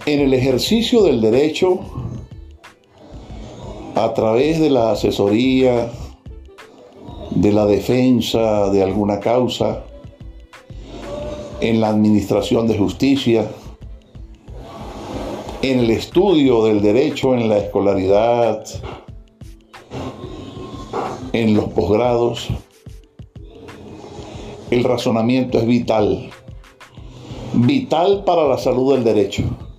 En el ejercicio del derecho, a través de la asesoría, de la defensa de alguna causa, en la administración de justicia, en el estudio del derecho, en la escolaridad, en los posgrados, el razonamiento es vital para la salud del derecho.